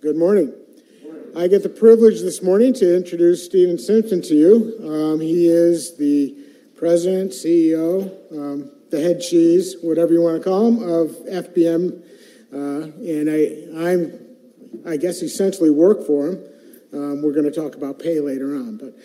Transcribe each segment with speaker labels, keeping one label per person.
Speaker 1: Good morning. I get the privilege this morning to introduce Stephen Simpson to you. He is the president, CEO, the head cheese, whatever you want to call him, of FBM. And I guess essentially work for him. We're going to talk about pay later on. But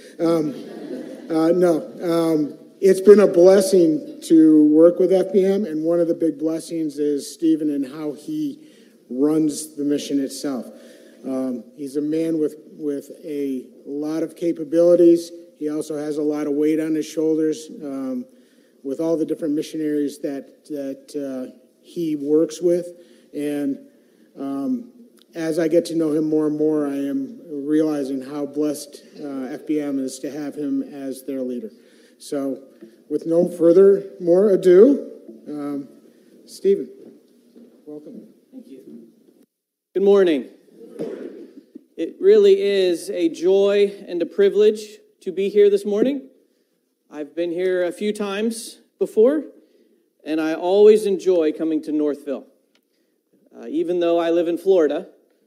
Speaker 1: it's been a blessing to work with FBM. And one of the big blessings is Stephen and how he runs the mission itself. He's a man with a lot of capabilities. He also has a lot of weight on his shoulders with all the different missionaries that he works with. And as I get to know him more and more, I am realizing how blessed FBM is to have him as their leader. So with no more ado, Stephen, welcome.
Speaker 2: Thank you. Good morning. It really is a joy and a privilege to be here this morning. I've been here a few times before, and I always enjoy coming to Northville. Even though I live in Florida,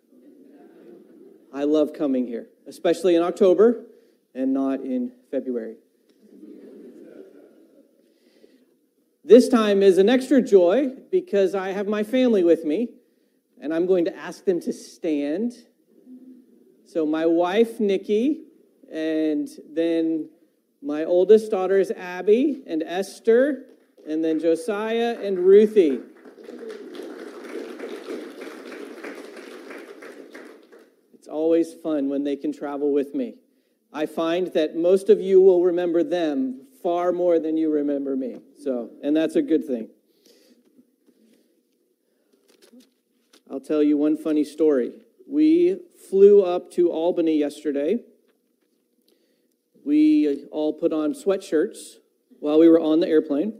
Speaker 2: I love coming here, especially in October and not in February. This time is an extra joy because I have my family with me, and I'm going to ask them to stand. So my wife, Nikki, and then my oldest daughters, Abby and Esther, and then Josiah and Ruthie. It's always fun when they can travel with me. I find that most of you will remember them far more than you remember me. And that's a good thing. I'll tell you one funny story. We flew up to Albany yesterday. We all put on sweatshirts while we were on the airplane.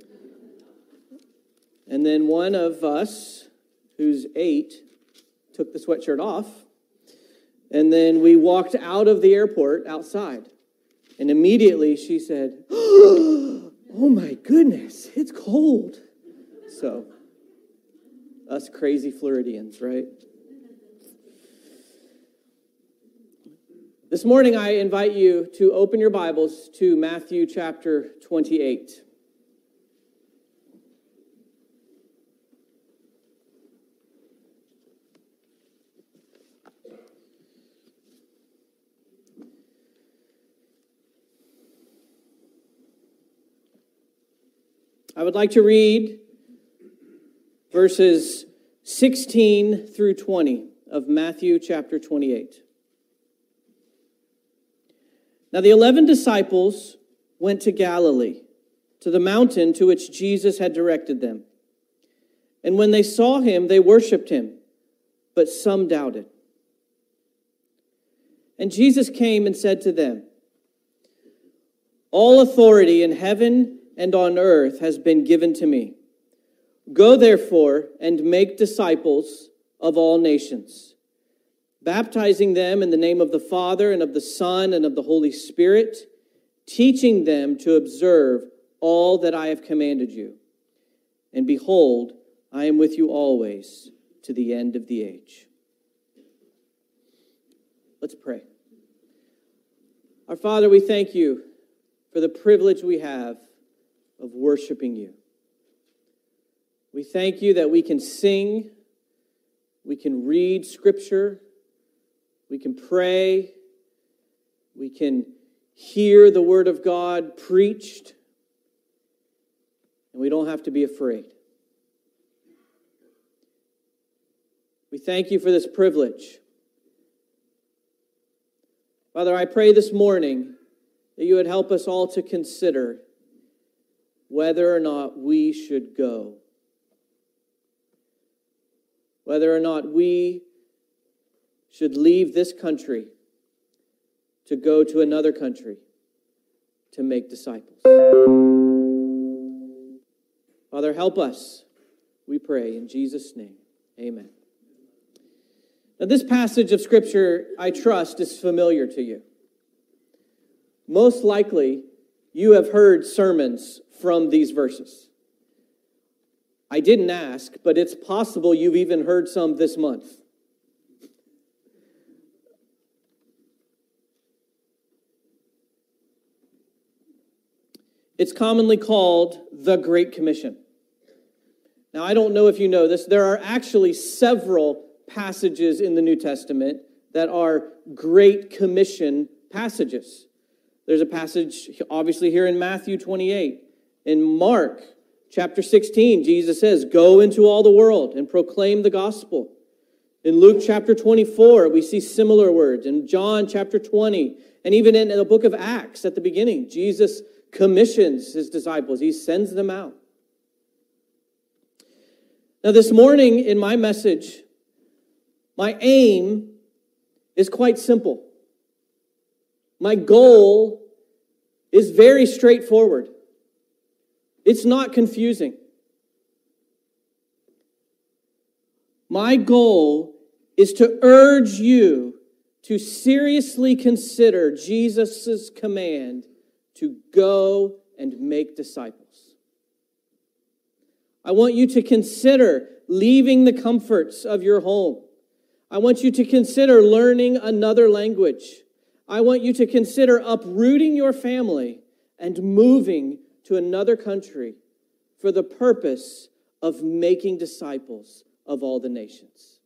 Speaker 2: And then one of us, who's 8, took the sweatshirt off. And then we walked out of the airport outside. And immediately she said, "Oh my goodness, it's cold." So, us crazy Floridians, right? This morning, I invite you to open your Bibles to Matthew chapter 28. I would like to read verses 16 through 20 of Matthew chapter 28. Now the 11 disciples went to Galilee, to the mountain to which Jesus had directed them. And when they saw him, they worshipped him, but some doubted. And Jesus came and said to them, "All authority in heaven and on earth has been given to me. Go therefore and make disciples of all nations, baptizing them in the name of the Father and of the Son and of the Holy Spirit, teaching them to observe all that I have commanded you. And behold, I am with you always to the end of the age." Let's pray. Our Father, we thank you for the privilege we have of worshiping you. We thank you that we can sing, we can read Scripture, we can pray, we can hear the Word of God preached, and we don't have to be afraid. We thank you for this privilege. Father, I pray this morning that you would help us all to consider whether or not we should go. Whether or not we should leave this country to go to another country to make disciples. Father, help us, we pray in Jesus' name. Amen. Now, this passage of Scripture, I trust, is familiar to you. Most likely, you have heard sermons from these verses. I didn't ask, but it's possible you've even heard some this month. It's commonly called the Great Commission. Now, I don't know if you know this, there are actually several passages in the New Testament that are Great Commission passages. There's a passage, obviously, here in Matthew 28. In Mark chapter 16, Jesus says, "Go into all the world and proclaim the gospel." In Luke chapter 24, we see similar words. In John chapter 20, and even in the book of Acts at the beginning, Jesus commissions his disciples. He sends them out. Now, this morning in my message, my aim is quite simple. My goal is very straightforward. It's not confusing. My goal is to urge you to seriously consider Jesus' command to go and make disciples. I want you to consider leaving the comforts of your home. I want you to consider learning another language. I want you to consider uprooting your family and moving to another country for the purpose of making disciples of all the nations.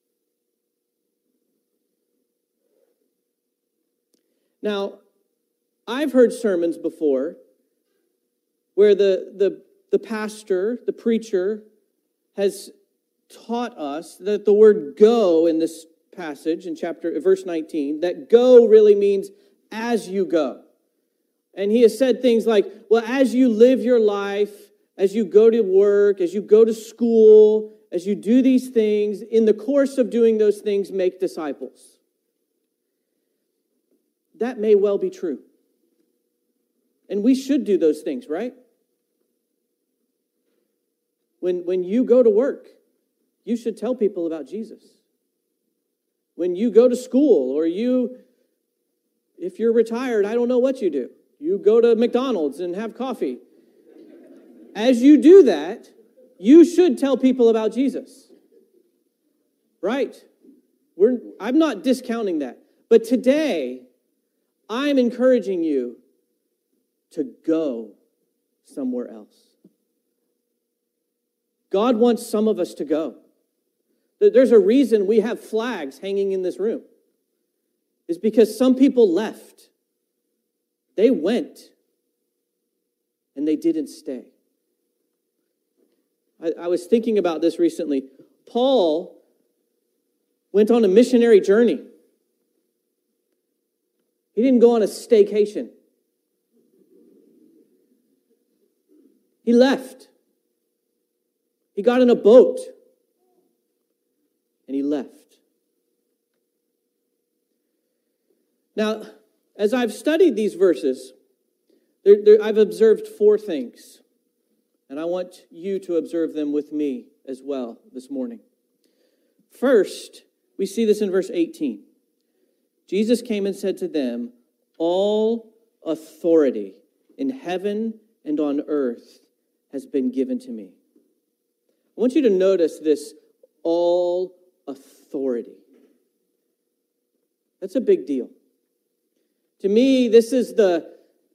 Speaker 2: Now, I've heard sermons before where the pastor, the preacher, has taught us that the word go in this passage in verse 19, that go really means as you go. And he has said things like, well, as you live your life, as you go to work, as you go to school, as you do these things, in the course of doing those things, make disciples. That may well be true. And we should do those things, right? When you go to work, you should tell people about Jesus. When you go to school, or if you're retired, I don't know what you do. You go to McDonald's and have coffee. As you do that, you should tell people about Jesus. Right? I'm not discounting that. But today, I'm encouraging you to go somewhere else. God wants some of us to go. There's a reason we have flags hanging in this room. It's because some people left. They went, and they didn't stay. I was thinking about this recently. Paul went on a missionary journey. He didn't go on a staycation. He left. He got in a boat, and he left. Now, as I've studied these verses, I've observed four things, and I want you to observe them with me as well this morning. First, we see this in verse 18. Jesus came and said to them, "All authority in heaven and on earth has been given to me." I want you to notice this, all authority. That's a big deal. To me, this is the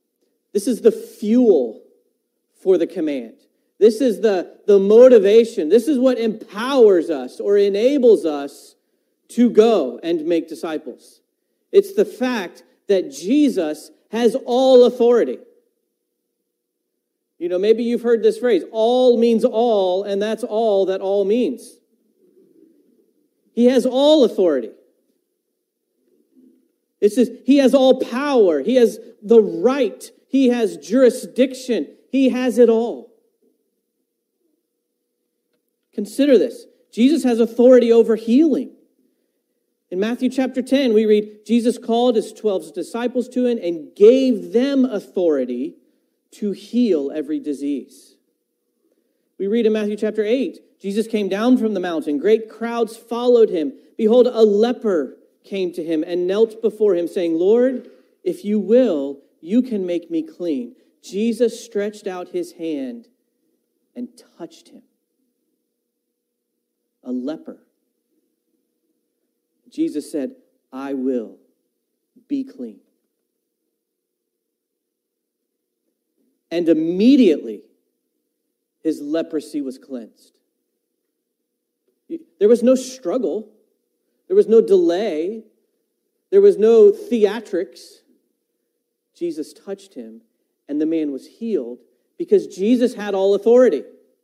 Speaker 2: fuel for the command. This is the motivation. This is what empowers us or enables us to go and make disciples. It's the fact that Jesus has all authority. You know, maybe you've heard this phrase, all means all, and that's all that all means. He has all authority. It says he has all power. He has the right. He has jurisdiction. He has it all. Consider this. Jesus has authority over healing. In Matthew chapter 10, we read, Jesus called his 12 disciples to him and gave them authority to heal every disease. We read in Matthew chapter 8, Jesus came down from the mountain. Great crowds followed him. Behold, a leper came to him and knelt before him, saying, "Lord, if you will, you can make me clean." Jesus stretched out his hand and touched him. A leper. Jesus said, "I will be clean." and immediately his leprosy was cleansed. There was no struggle. There was no delay. There was no theatrics. Jesus touched him, and the man was healed because Jesus had all authority.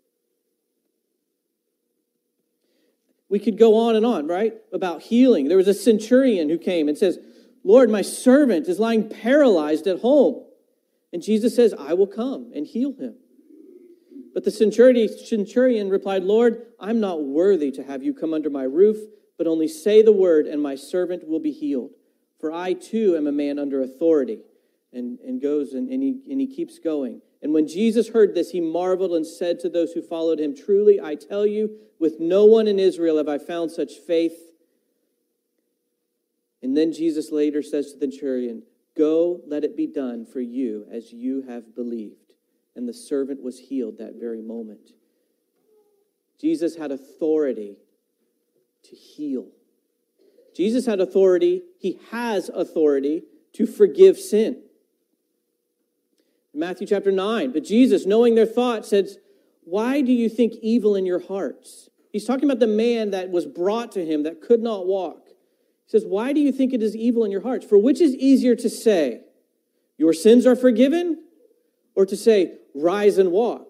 Speaker 2: We could go on and on, right, about healing. There was a centurion who came and says, Lord, my servant is lying paralyzed at home. And Jesus says, I will come and heal him. But the centurion replied, Lord, I'm not worthy to have you come under my roof, but only say the word, and my servant will be healed. For I too am a man under authority. And goes and he keeps going. And when Jesus heard this, he marveled and said to those who followed him, truly, I tell you, with no one in Israel have I found such faith. And then Jesus later says to the centurion, go, let it be done for you as you have believed. And the servant was healed that very moment. Jesus had authority to heal. Jesus had authority, he has authority to forgive sin. Matthew chapter 9, but Jesus, knowing their thoughts, says, why do you think evil in your hearts? He's talking about the man that was brought to him that could not walk. He says, why do you think it is evil in your hearts? For which is easier to say, your sins are forgiven, or to say, rise and walk?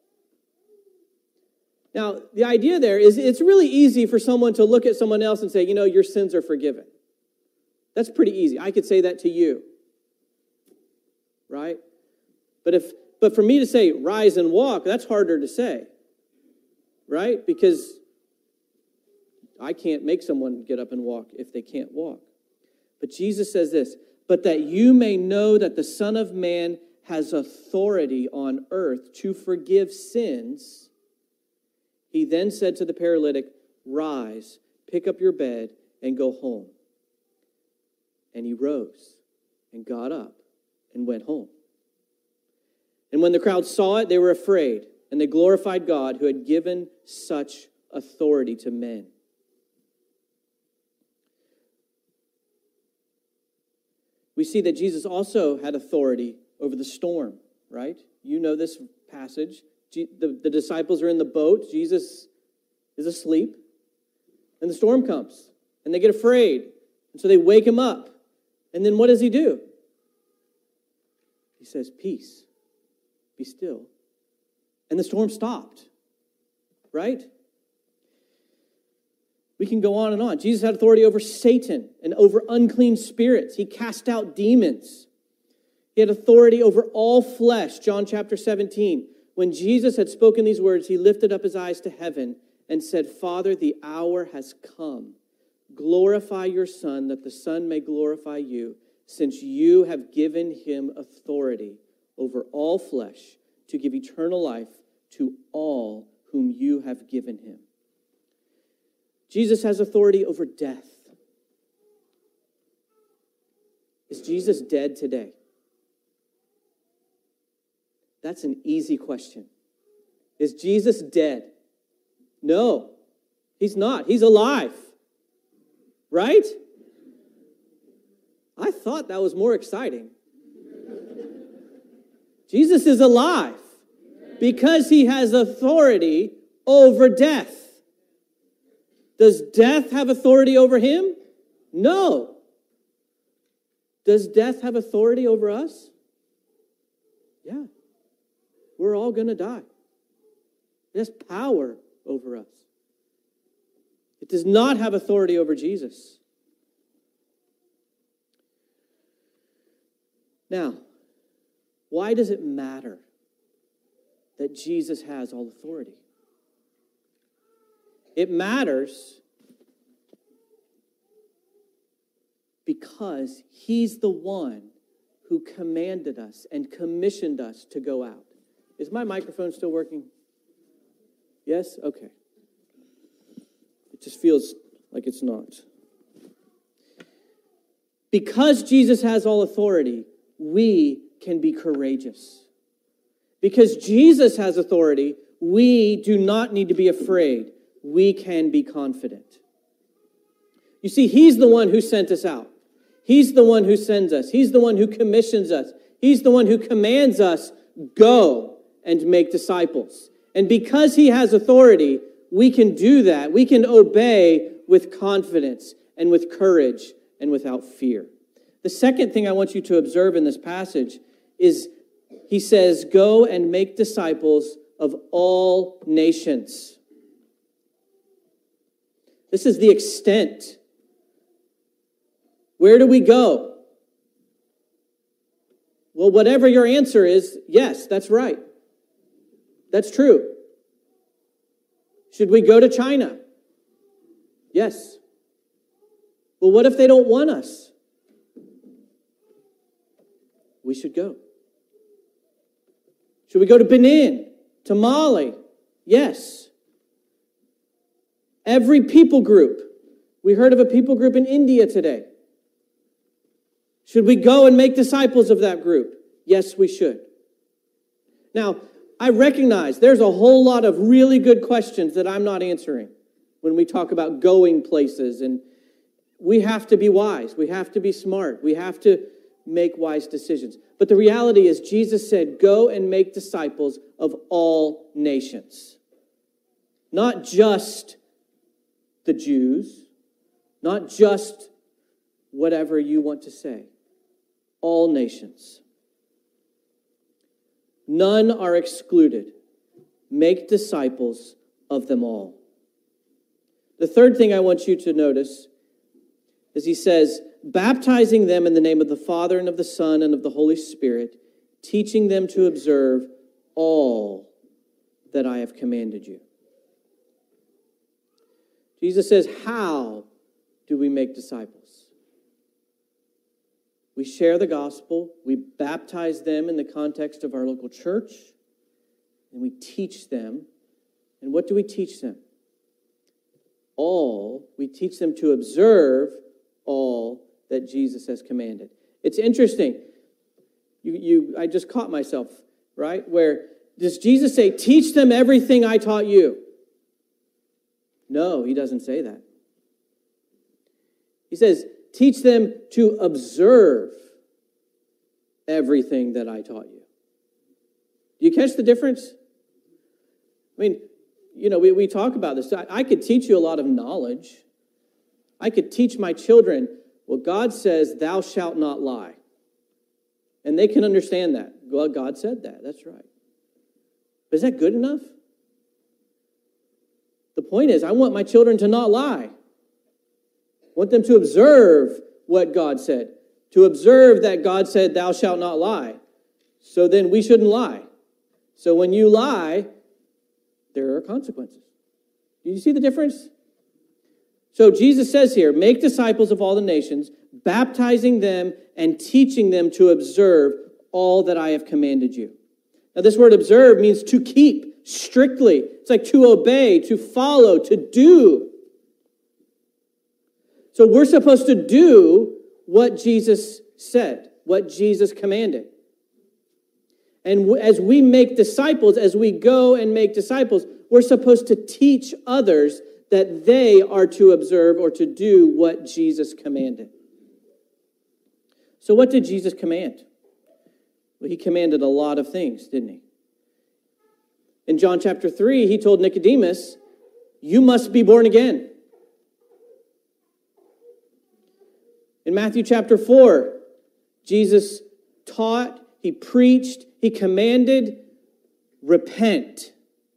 Speaker 2: Now, the idea there is it's really easy for someone to look at someone else and say, you know, your sins are forgiven. That's pretty easy. I could say that to you, right? But for me to say, rise and walk, that's harder to say, right? Because I can't make someone get up and walk if they can't walk. But Jesus says this, but that you may know that the Son of Man has authority on earth to forgive sins, he then said to the paralytic, rise, pick up your bed, and go home. And he rose and got up and went home. And when the crowd saw it, they were afraid, and they glorified God who had given such authority to men. We see that Jesus also had authority over the storm, right? You know this passage. The disciples are in the boat. Jesus is asleep, and the storm comes, and they get afraid. And so they wake him up. And then what does he do? He says, peace. Be still. And the storm stopped, right? We can go on and on. Jesus had authority over Satan and over unclean spirits. He cast out demons. He had authority over all flesh, John chapter 17. When Jesus had spoken these words, he lifted up his eyes to heaven and said, Father, the hour has come. Glorify your Son, that the Son may glorify you, since you have given him authority over all flesh to give eternal life to all whom you have given him. Jesus has authority over death. Is Jesus dead today? That's an easy question. Is Jesus dead? No, he's not. He's alive. Right? I thought that was more exciting. Jesus is alive because he has authority over death. Does death have authority over him? No. Does death have authority over us? Yeah. We're all going to die. It has power over us. It does not have authority over Jesus. Now, why does it matter that Jesus has all authority? It matters because he's the one who commanded us and commissioned us to go out. Is my microphone still working? Yes? Okay. It just feels like it's not. Because Jesus has all authority, we can be courageous. Because Jesus has authority, we do not need to be afraid. We can be confident. You see, he's the one who sent us out. He's the one who sends us. He's the one who commissions us. He's the one who commands us, go and make disciples. And because he has authority, we can do that. We can obey with confidence and with courage and without fear. The second thing I want you to observe in this passage is he says, go and make disciples of all nations. This is the extent. Where do we go? Well, whatever your answer is, yes, that's right. That's true. Should we go to China? Yes. Well, what if they don't want us? We should go. Should we go to Benin, to Mali? Yes. Every people group. We heard of a people group in India today. Should we go and make disciples of that group? Yes, we should. Now, I recognize there's a whole lot of really good questions that I'm not answering when we talk about going places, and we have to be wise. We have to be smart. We have to make wise decisions. But the reality is Jesus said, go and make disciples of all nations. Not just the Jews, not just whatever you want to say. All nations. None are excluded. Make disciples of them all. The third thing I want you to notice is he says, baptizing them in the name of the Father and of the Son and of the Holy Spirit, teaching them to observe all that I have commanded you. Jesus says, how do we make disciples? We share the gospel, we baptize them in the context of our local church, and we teach them. And what do we teach them? We teach them to observe all that Jesus has commanded. It's interesting. I just caught myself, right? Where does Jesus say, teach them everything I taught you? No, he doesn't say that. He says, teach them to observe everything that I taught you. Do you catch the difference? I mean, we talk about this. I could teach you a lot of knowledge. I could teach my children, well, God says, thou shalt not lie. And they can understand that. Well, God said that. That's right. But is that good enough? The point is, I want my children to not lie. I want them to observe what God said. To observe that God said, thou shalt not lie. So then we shouldn't lie. So when you lie, there are consequences. Do you see the difference? So Jesus says here, make disciples of all the nations, baptizing them and teaching them to observe all that I have commanded you. Now this word observe means to keep strictly. It's like to obey, to follow, to do. So we're supposed to do what Jesus said, what Jesus commanded. And as we make disciples, as we go and make disciples, we're supposed to teach others that they are to observe or to do what Jesus commanded. So what did Jesus command? Well, he commanded a lot of things, didn't he? In John chapter 3, he told Nicodemus, you must be born again. In Matthew chapter 4, Jesus taught, he preached, he commanded, repent,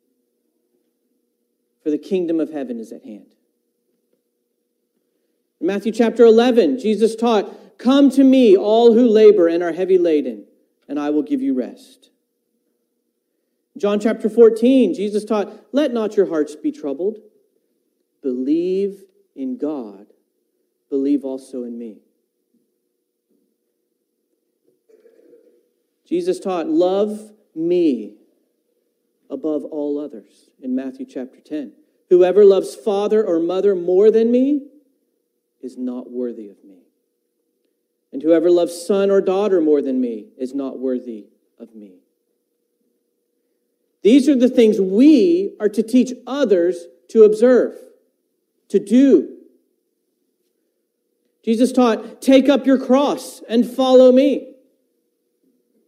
Speaker 2: for the kingdom of heaven is at hand. In Matthew chapter 11, Jesus taught, come to me, all who labor and are heavy laden, and I will give you rest. John chapter 14, Jesus taught, let not your hearts be troubled. Believe in God. Believe also in me. Jesus taught, love me above all others in Matthew chapter 10. Whoever loves father or mother more than me is not worthy of me. And whoever loves son or daughter more than me is not worthy of me. These are the things we are to teach others to observe, to do. Jesus taught, take up your cross and follow me.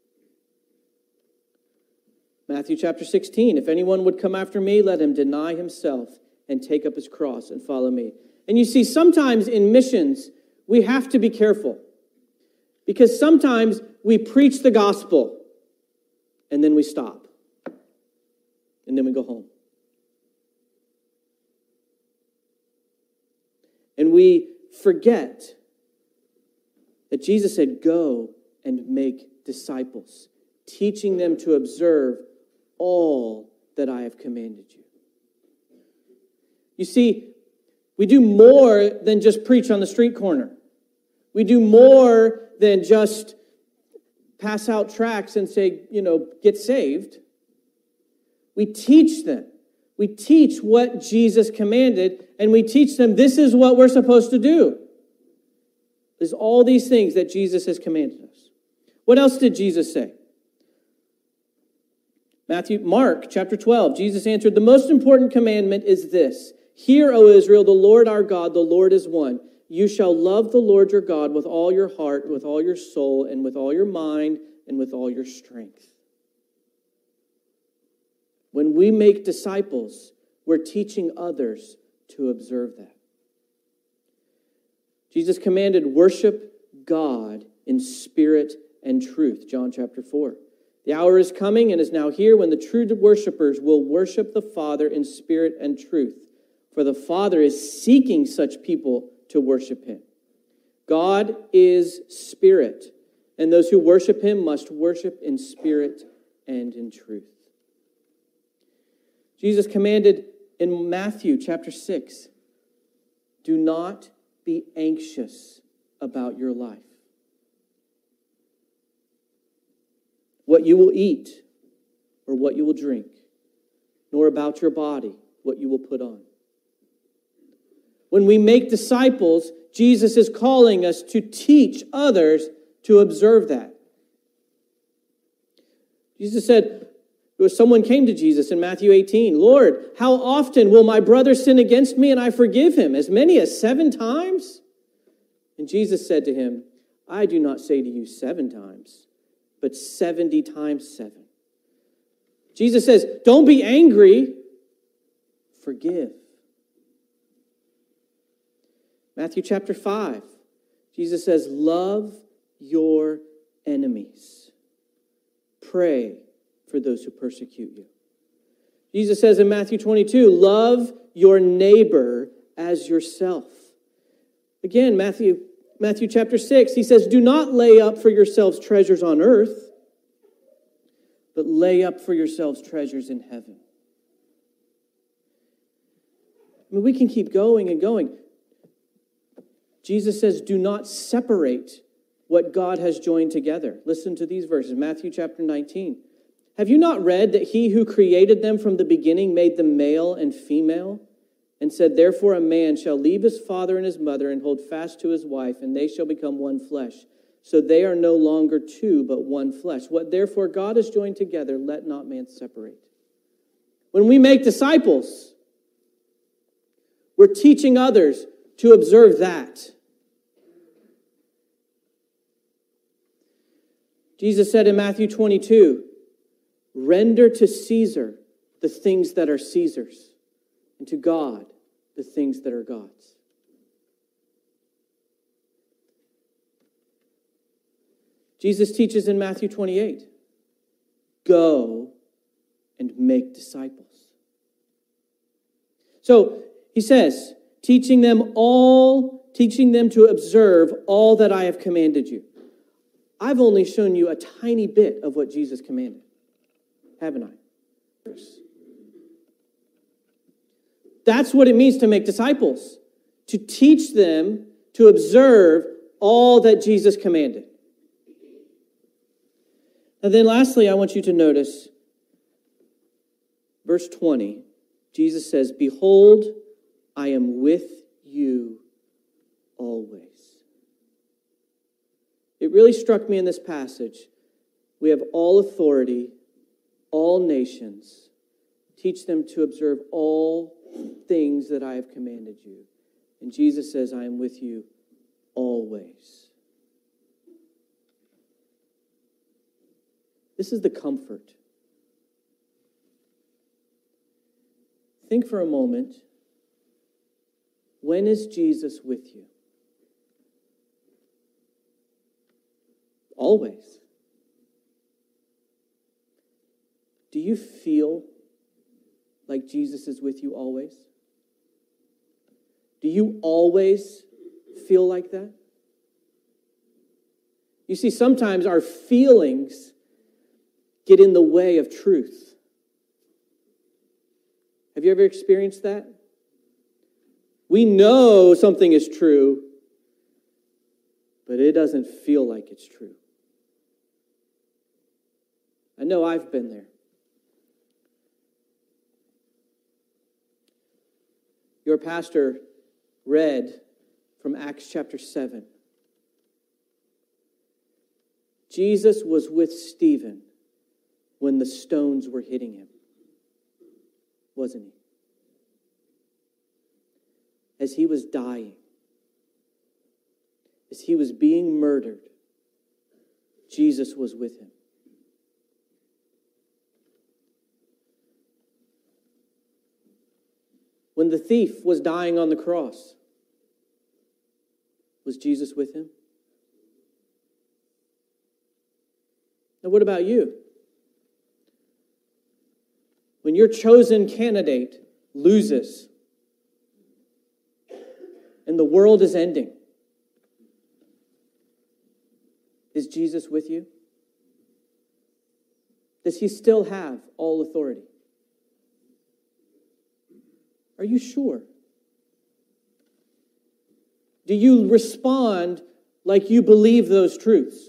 Speaker 2: Matthew chapter 16, if anyone would come after me, let him deny himself and take up his cross and follow me. And you see, sometimes in missions, we have to be careful because sometimes we preach the gospel and then we stop and then we go home. And we forget that Jesus said, go and make disciples, teaching them to observe all that I have commanded you. You see, we do more than just preach on the street corner. We do more than just pass out tracts and say, get saved. We teach them. We teach what Jesus commanded, and we teach them this is what we're supposed to do. There's all these things that Jesus has commanded us. What else did Jesus say? Mark chapter 12, Jesus answered, the most important commandment is this. Hear, O Israel, the Lord our God, the Lord is one. You shall love the Lord your God with all your heart, with all your soul, and with all your mind, and with all your strength. When we make disciples, we're teaching others to observe that. Jesus commanded, worship God in spirit and truth, John chapter 4. The hour is coming and is now here when the true worshipers will worship the Father in spirit and truth. For the Father is seeking such people to worship him. God is spirit, and those who worship him must worship in spirit and in truth. Jesus commanded in Matthew chapter 6, do not be anxious about your life, what you will eat or what you will drink, nor about your body, what you will put on. When we make disciples, Jesus is calling us to teach others to observe that. Jesus said, someone came to Jesus in Matthew 18, Lord, how often will my brother sin against me and I forgive him? As many as 7 times? And Jesus said to him, I do not say to you 7 times, but 70 times 7. Jesus says, don't be angry, forgive. Matthew chapter 5, Jesus says, love your enemies. Pray for those who persecute you. Jesus says in Matthew 22, love your neighbor as yourself. Again, Matthew chapter 6, he says, do not lay up for yourselves treasures on earth, but lay up for yourselves treasures in heaven. I mean, we can keep going and going. Jesus says, do not separate what God has joined together. Listen to these verses, Matthew chapter 19. Have you not read that he who created them from the beginning made them male and female? And said, therefore a man shall leave his father and his mother and hold fast to his wife, and they shall become one flesh. So they are no longer two, but one flesh. What therefore God has joined together, let not man separate. When we make disciples, we're teaching others to observe that. Jesus said in Matthew 22, render to Caesar the things that are Caesar's, and to God the things that are God's. Jesus teaches in Matthew 28, go and make disciples. So he says, teaching them to observe all that I have commanded you. I've only shown you a tiny bit of what Jesus commanded, haven't I? That's what it means to make disciples, to teach them to observe all that Jesus commanded. And then lastly, I want you to notice verse 20. Jesus says, behold, I am with you always. It really struck me in this passage. We have all authority, all nations. Teach them to observe all things that I have commanded you. And Jesus says, I am with you always. This is the comfort think for a moment, when is Jesus with you? Always. Do you feel like Jesus is with you always? Do you always feel like that? You see, sometimes our feelings get in the way of truth. Have you ever experienced that? We know something is true, but it doesn't feel like it's true. I know I've been there. Your pastor read from Acts chapter 7. Jesus was with Stephen when the stones were hitting him, wasn't he? As he was dying, as he was being murdered, Jesus was with him. When the thief was dying on the cross, was Jesus with him? Now, what about you? When your chosen candidate loses and the world is ending, is Jesus with you? Does he still have all authority? Are you sure? Do you respond like you believe those truths?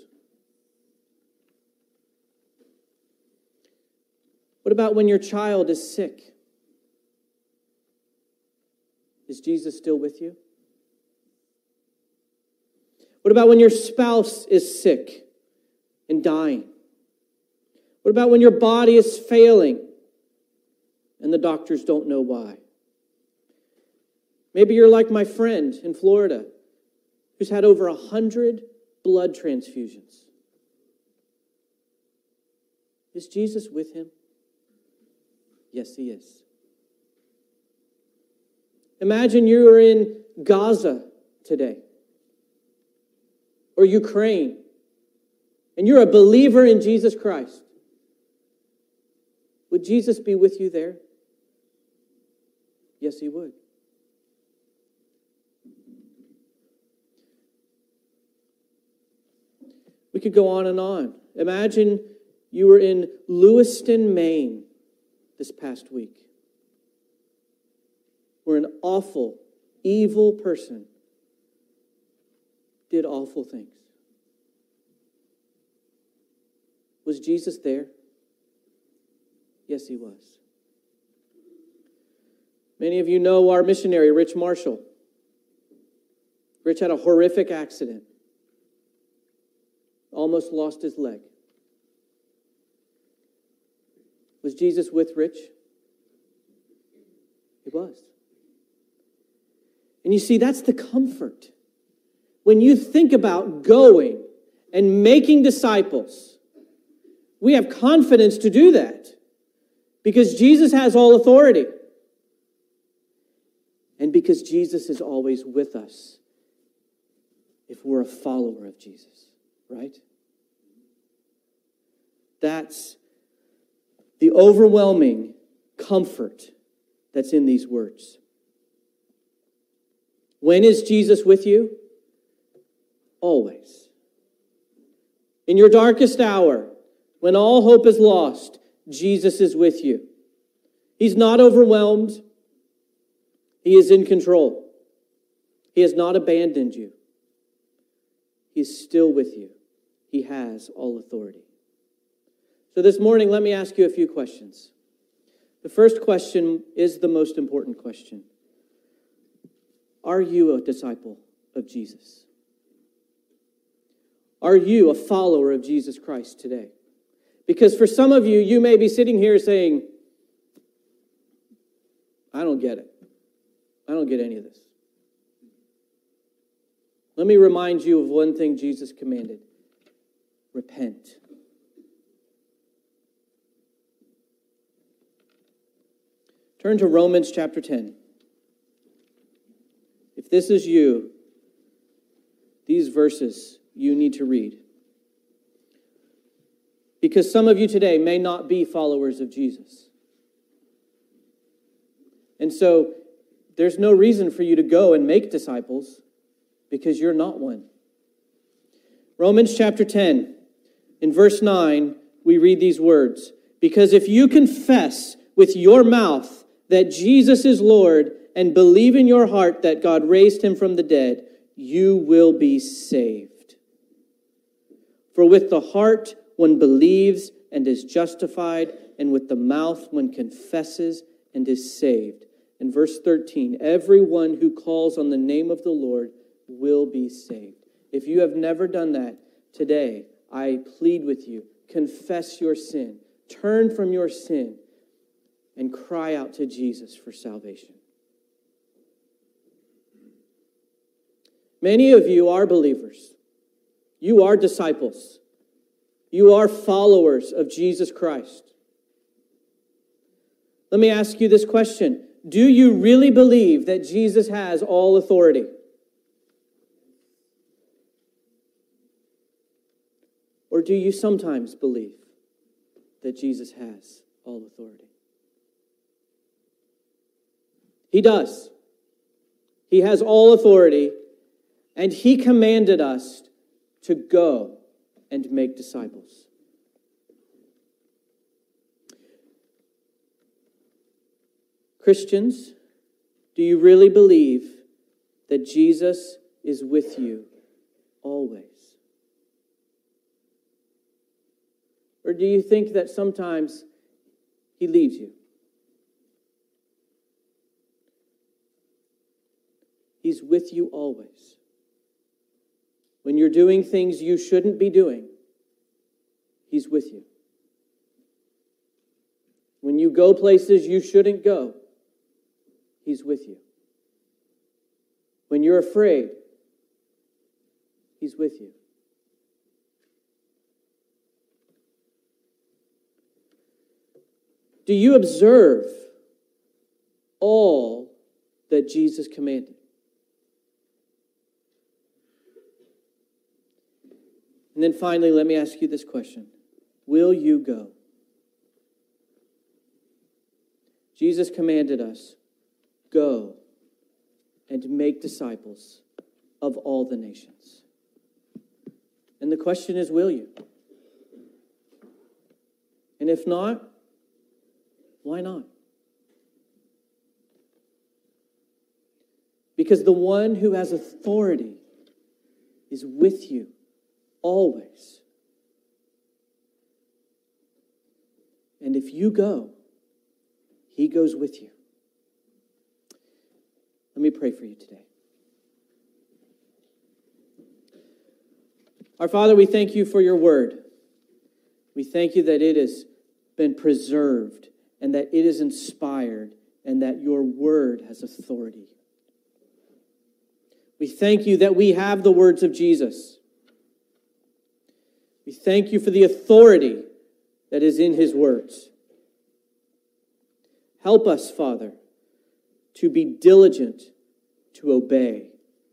Speaker 2: What about when your child is sick? Is Jesus still with you? What about when your spouse is sick and dying? What about when your body is failing and the doctors don't know why? Maybe you're like my friend in Florida who's had over 100 blood transfusions. Is Jesus with him? Yes, he is. Imagine you are in Gaza today or Ukraine and you're a believer in Jesus Christ. Would Jesus be with you there? Yes, he would. We could go on and on. Imagine you were in Lewiston, Maine this past week, where an awful, evil person did awful things. Was Jesus there? Yes, he was. Many of you know our missionary, Rich Marshall. Rich had a horrific accident. Almost lost his leg. Was Jesus with Rich? He was. And you see, that's the comfort. When you think about going and making disciples, we have confidence to do that because Jesus has all authority. And because Jesus is always with us if we're a follower of Jesus, right? That's the overwhelming comfort that's in these words. When is Jesus with you? Always. In your darkest hour, when all hope is lost, Jesus is with you. He's not overwhelmed. He is in control. He has not abandoned you. He is still with you. He has all authority. So this morning, let me ask you a few questions. The first question is the most important question. Are you a disciple of Jesus? Are you a follower of Jesus Christ today? Because for some of you, you may be sitting here saying, I don't get it. I don't get any of this. Let me remind you of one thing Jesus commanded. Repent. Turn to Romans chapter 10. If this is you, these verses you need to read. Because some of you today may not be followers of Jesus. And so there's no reason for you to go and make disciples because you're not one. Romans chapter 10, in verse 9, we read these words. Because if you confess with your mouth that Jesus is Lord and believe in your heart that God raised him from the dead, you will be saved. For with the heart one believes and is justified, and with the mouth one confesses and is saved. In verse 13, everyone who calls on the name of the Lord will be saved. If you have never done that, today I plead with you, confess your sin, turn from your sin, and cry out to Jesus for salvation. Many of you are believers. You are disciples. You are followers of Jesus Christ. Let me ask you this question. Do you really believe that Jesus has all authority? Or do you sometimes believe that Jesus has all authority? He does. He has all authority, and he commanded us to go and make disciples. Christians, do you really believe that Jesus is with you always? Or do you think that sometimes he leaves you? He's with you always. When you're doing things you shouldn't be doing, he's with you. When you go places you shouldn't go, he's with you. When you're afraid, he's with you. Do you observe all that Jesus commanded? And then finally, let me ask you this question. Will you go? Jesus commanded us, go and make disciples of all the nations. And the question is, will you? And if not, why not? Because the one who has authority is with you always. And if you go, he goes with you. Let me pray for you today. Our Father, we thank you for your word. We thank you that it has been preserved and that it is inspired and that your word has authority. We thank you that we have the words of Jesus. We thank you for the authority that is in his words. Help us, Father, to be diligent to obey.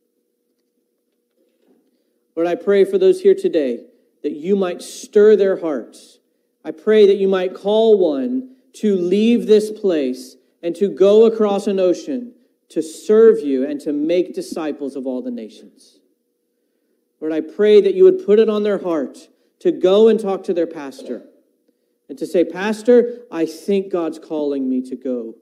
Speaker 2: Lord, I pray for those here today that you might stir their hearts. I pray that you might call one to leave this place and to go across an ocean to serve you and to make disciples of all the nations. Lord, I pray that you would put it on their heart to go and talk to their pastor and to say, Pastor, I think God's calling me to go.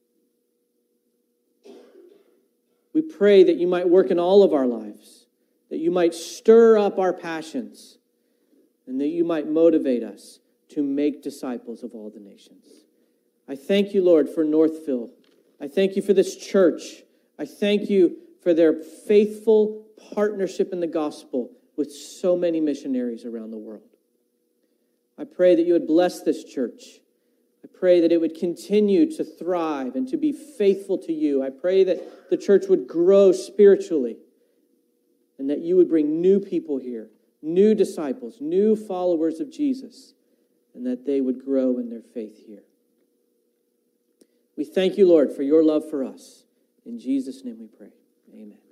Speaker 2: We pray that you might work in all of our lives, that you might stir up our passions, and that you might motivate us to make disciples of all the nations. I thank you, Lord, for Northville. I thank you for this church. I thank you for their faithful partnership in the gospel with so many missionaries around the world. I pray that you would bless this church. I pray that it would continue to thrive and to be faithful to you. I pray that the church would grow spiritually and that you would bring new people here, new disciples, new followers of Jesus, and that they would grow in their faith here. We thank you, Lord, for your love for us. In Jesus' name we pray. Amen.